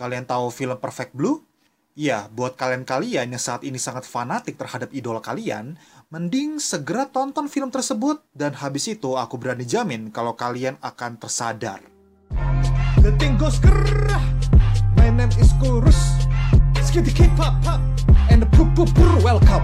Kalian tahu film Perfect Blue? Ya, buat kalian-kalian yang saat ini sangat fanatik terhadap idola kalian, mending segera tonton film tersebut dan habis itu aku berani jamin kalau kalian akan tersadar. The thing goes grrrah. My name is Kurus. Skitty K-pop and the welcome.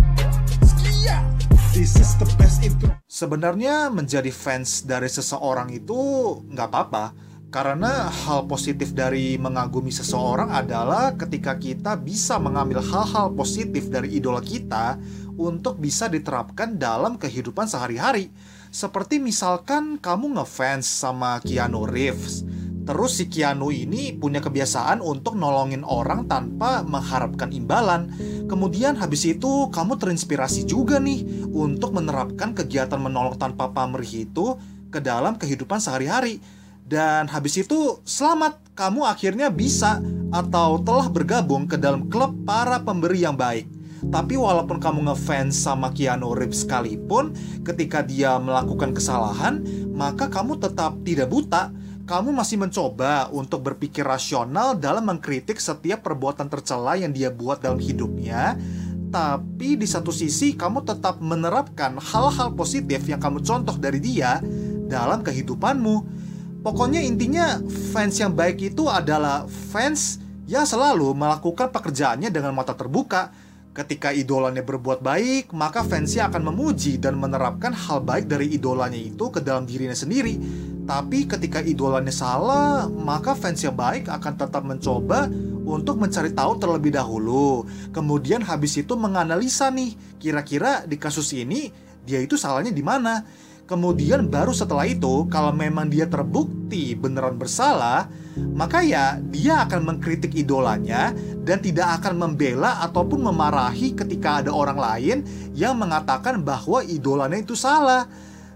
Skia. This is the best intro. Sebenarnya menjadi fans dari seseorang itu nggak apa-apa. Karena hal positif dari mengagumi seseorang adalah ketika kita bisa mengambil hal-hal positif dari idola kita untuk bisa diterapkan dalam kehidupan sehari-hari. Seperti misalkan kamu ngefans sama Keanu Reeves. Terus si Keanu ini punya kebiasaan untuk nolongin orang tanpa mengharapkan imbalan. Kemudian habis itu kamu terinspirasi juga nih untuk menerapkan kegiatan menolong tanpa pamrih itu ke dalam kehidupan sehari-hari. Dan habis itu selamat, kamu akhirnya bisa atau telah bergabung ke dalam klub para pemberi yang baik. Tapi walaupun kamu ngefans sama Keanu Reeves sekalipun, ketika dia melakukan kesalahan, maka kamu tetap tidak buta. Kamu masih mencoba untuk berpikir rasional dalam mengkritik setiap perbuatan tercela yang dia buat dalam hidupnya. Tapi di satu sisi kamu tetap menerapkan hal-hal positif yang kamu contoh dari dia dalam kehidupanmu. Pokoknya intinya fans yang baik itu adalah fans yang selalu melakukan pekerjaannya dengan mata terbuka. Ketika idolanya berbuat baik, maka fansnya akan memuji dan menerapkan hal baik dari idolanya itu ke dalam dirinya sendiri. Tapi ketika idolanya salah, maka fans yang baik akan tetap mencoba untuk mencari tahu terlebih dahulu. Kemudian habis itu menganalisa nih, kira-kira di kasus ini dia itu salahnya di mana. Kemudian baru setelah itu, kalau memang dia terbukti beneran bersalah, maka ya dia akan mengkritik idolanya dan tidak akan membela ataupun memarahi ketika ada orang lain yang mengatakan bahwa idolanya itu salah.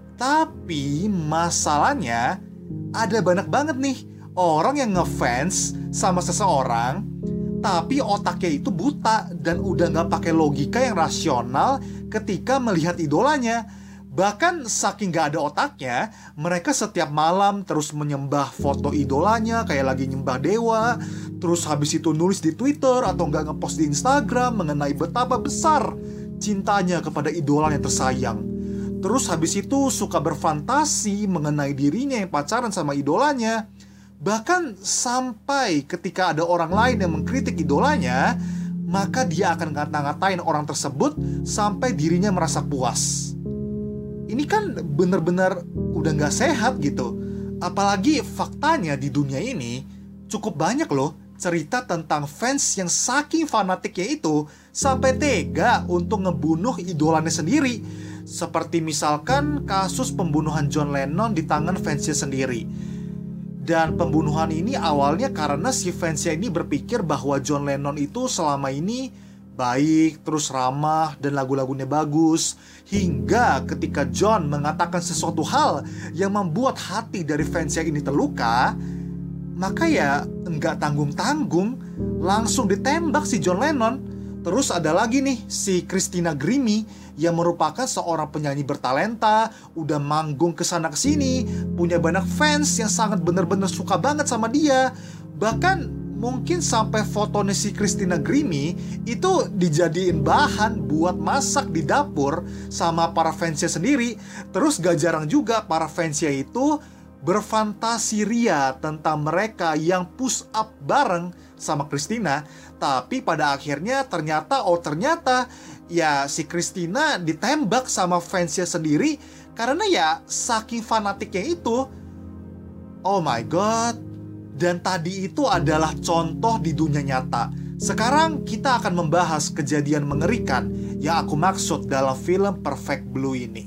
Tapi masalahnya ada banyak banget nih orang yang ngefans sama seseorang tapi otaknya itu buta dan udah gak pakai logika yang rasional ketika melihat idolanya. Bahkan saking gak ada otaknya, mereka setiap malam terus menyembah foto idolanya kayak lagi nyembah dewa. Terus habis itu nulis di Twitter atau gak ngepost di Instagram mengenai betapa besar cintanya kepada idolanya tersayang. Terus habis itu suka berfantasi mengenai dirinya yang pacaran sama idolanya. Bahkan sampai ketika ada orang lain yang mengkritik idolanya, maka dia akan ngata-ngatain orang tersebut sampai dirinya merasa puas. Ini kan bener-bener udah gak sehat gitu. Apalagi faktanya di dunia ini cukup banyak loh cerita tentang fans yang saking fanatiknya itu sampai tega untuk ngebunuh idolanya sendiri. Seperti misalkan kasus pembunuhan John Lennon di tangan fansnya sendiri. Dan pembunuhan ini awalnya karena si fansnya ini berpikir bahwa John Lennon itu selama ini baik, terus ramah, dan lagu-lagunya bagus. Hingga ketika John mengatakan sesuatu hal yang membuat hati dari fansnya ini terluka, maka ya enggak tanggung-tanggung langsung ditembak si John Lennon. Terus ada lagi nih si Christina Grimmie yang merupakan seorang penyanyi bertalenta, udah manggung kesana kesini, punya banyak fans yang sangat bener-bener suka banget sama dia. Bahkan mungkin sampai fotonya si Christina Grimmie itu dijadiin bahan buat masak di dapur sama para fansnya sendiri. Terus gak jarang juga para fansnya itu berfantasi ria tentang mereka yang push up bareng sama Christina. Tapi pada akhirnya ternyata ya si Christina ditembak sama fansnya sendiri karena ya saking fanatiknya itu. Oh my god. Dan tadi itu adalah contoh di dunia nyata. Sekarang kita akan membahas kejadian mengerikan yang aku maksud dalam film Perfect Blue ini.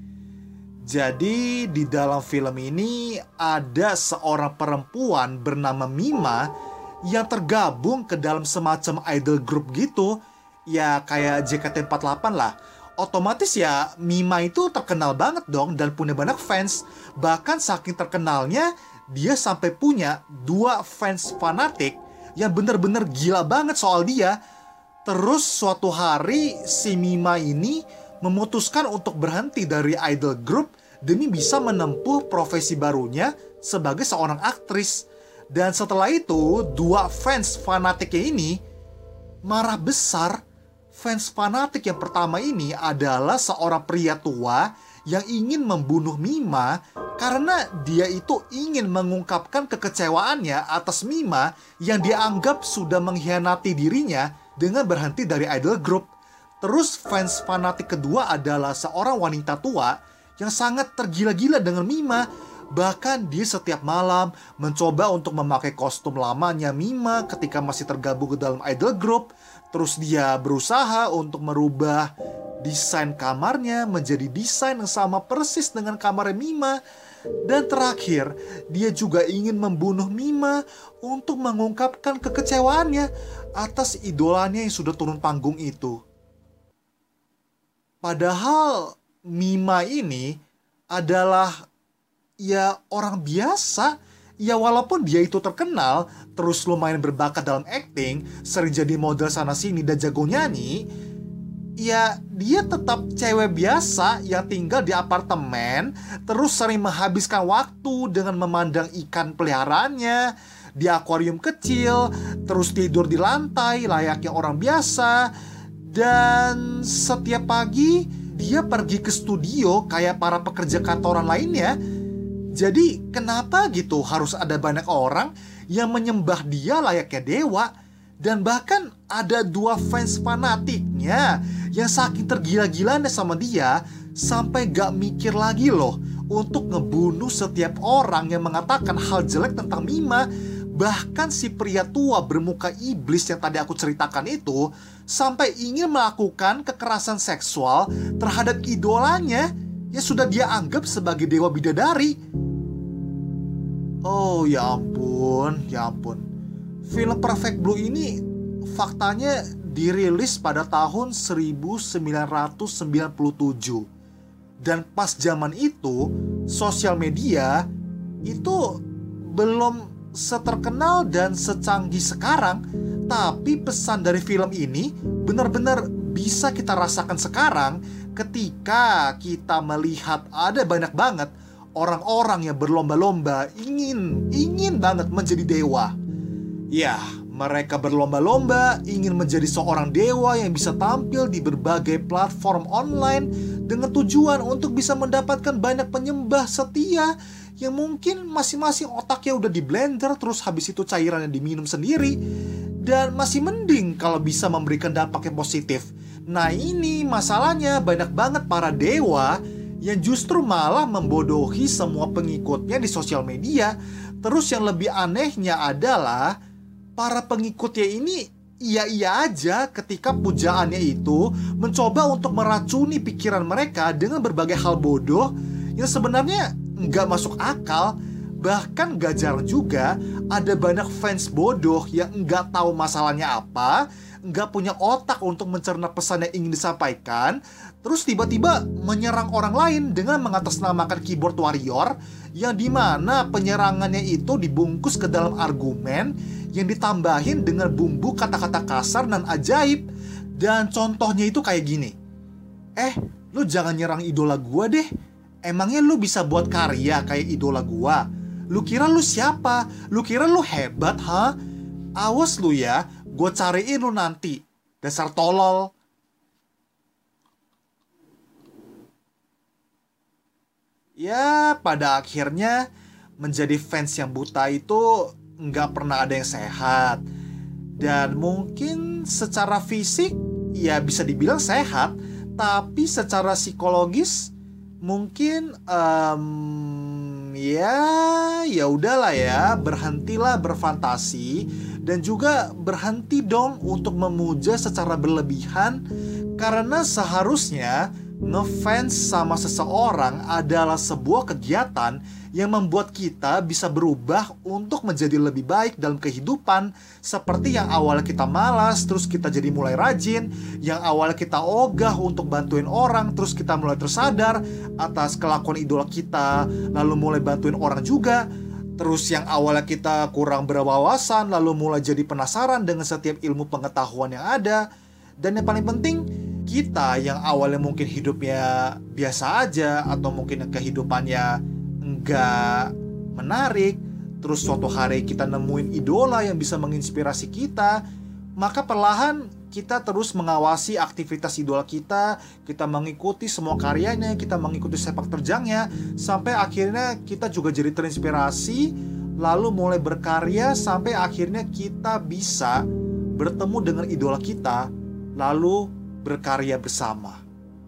Jadi di dalam film ini ada seorang perempuan bernama Mima yang tergabung ke dalam semacam idol group gitu. Ya kayak JKT48 lah. Otomatis ya Mima itu terkenal banget dong dan punya banyak fans. Bahkan saking terkenalnya dia sampai punya 2 fans fanatik yang bener-bener gila banget soal dia. Terus suatu hari si Mima ini memutuskan untuk berhenti dari idol group demi bisa menempuh profesi barunya sebagai seorang aktris. Dan setelah itu, dua fans fanatiknya ini marah besar. Fans fanatik yang pertama ini adalah seorang pria tua yang ingin membunuh Mima karena dia itu ingin mengungkapkan kekecewaannya atas Mima yang dianggap sudah mengkhianati dirinya dengan berhenti dari idol group. Terus fans fanatik kedua adalah seorang wanita tua yang sangat tergila-gila dengan Mima. Bahkan dia setiap malam mencoba untuk memakai kostum lamanya Mima ketika masih tergabung ke dalam idol group. Terus dia berusaha untuk merubah desain kamarnya menjadi desain yang sama persis dengan kamar Mima. Dan terakhir, dia juga ingin membunuh Mima untuk mengungkapkan kekecewaannya atas idolanya yang sudah turun panggung itu. Padahal Mima ini adalah ya orang biasa. Ya walaupun dia itu terkenal, terus lumayan berbakat dalam acting, sering jadi model sana-sini dan jago nyanyi, ya dia tetap cewek biasa yang tinggal di apartemen, terus sering menghabiskan waktu dengan memandang ikan peliharaannya di akuarium kecil, terus tidur di lantai layaknya orang biasa. Dan setiap pagi dia pergi ke studio kayak para pekerja kantoran lainnya. Jadi kenapa gitu harus ada banyak orang yang menyembah dia layaknya dewa? Dan bahkan ada dua fans fanatiknya yang saking tergila-gilanya sama dia sampai gak mikir lagi loh untuk ngebunuh setiap orang yang mengatakan hal jelek tentang Mima. Bahkan si pria tua bermuka iblis yang tadi aku ceritakan itu sampai ingin melakukan kekerasan seksual terhadap idolanya yang sudah dia anggap sebagai dewa bidadari. Oh ya ampun, ya ampun. Film Perfect Blue ini faktanya dirilis pada tahun 1997. Dan pas zaman itu, sosial media itu belum seterkenal dan secanggih sekarang. Tapi pesan dari film ini benar-benar bisa kita rasakan sekarang ketika kita melihat ada banyak banget orang-orang yang berlomba-lomba ingin banget menjadi dewa. Ya, mereka berlomba-lomba ingin menjadi seorang dewa yang bisa tampil di berbagai platform online dengan tujuan untuk bisa mendapatkan banyak penyembah setia yang mungkin masing-masing otaknya udah di blender terus habis itu cairannya diminum sendiri. Dan masih mending kalau bisa memberikan dampak yang positif. Nah ini masalahnya, banyak banget para dewa yang justru malah membodohi semua pengikutnya di sosial media. Terus yang lebih anehnya adalah para pengikutnya ini iya-iya aja ketika pujaannya itu mencoba untuk meracuni pikiran mereka dengan berbagai hal bodoh yang sebenarnya nggak masuk akal. Bahkan gak jarang juga ada banyak fans bodoh yang nggak tahu masalahnya apa, nggak punya otak untuk mencerna pesan yang ingin disampaikan, terus tiba-tiba menyerang orang lain dengan mengatasnamakan keyboard warrior, yang dimana penyerangannya itu dibungkus ke dalam argumen yang ditambahin dengan bumbu kata-kata kasar dan ajaib. Dan contohnya itu kayak gini, lu jangan nyerang idola gua deh. Emangnya lu bisa buat karya kayak idola gua? Lu kira lu siapa? Lu kira lu hebat, ha? Awas lu ya, gue cariin lu nanti. Dasar tolol. Ya, pada akhirnya menjadi fans yang buta itu nggak pernah ada yang sehat. Dan mungkin secara fisik ya bisa dibilang sehat, tapi secara psikologis mungkin ya udahlah ya, berhentilah berfantasi dan juga berhenti dong untuk memuja secara berlebihan. Karena seharusnya ngefans sama seseorang adalah sebuah kegiatan yang membuat kita bisa berubah untuk menjadi lebih baik dalam kehidupan. Seperti yang awalnya kita malas, terus kita jadi mulai rajin. Yang awalnya kita ogah untuk bantuin orang, terus kita mulai tersadar atas kelakuan idola kita, lalu mulai bantuin orang juga. Terus yang awalnya kita kurang berwawasan, lalu mulai jadi penasaran dengan setiap ilmu pengetahuan yang ada. Dan yang paling penting, kita yang awalnya mungkin hidupnya biasa aja, atau mungkin kehidupannya enggak menarik, terus suatu hari kita nemuin idola yang bisa menginspirasi kita, maka perlahan kita terus mengawasi aktivitas idola kita, kita mengikuti semua karyanya, kita mengikuti sepak terjangnya, sampai akhirnya kita juga jadi terinspirasi, lalu mulai berkarya, sampai akhirnya kita bisa bertemu dengan idola kita, lalu berkarya bersama.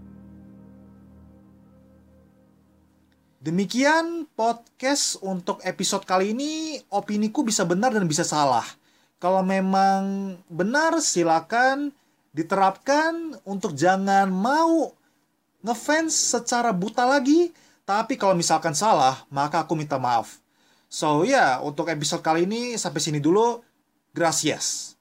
Demikian podcast untuk episode kali ini. Opiniku bisa benar dan bisa salah. Kalau memang benar, silakan diterapkan untuk jangan mau ngefans secara buta lagi. Tapi kalau misalkan salah, maka aku minta maaf. So ya, untuk episode kali ini sampai sini dulu. Gracias.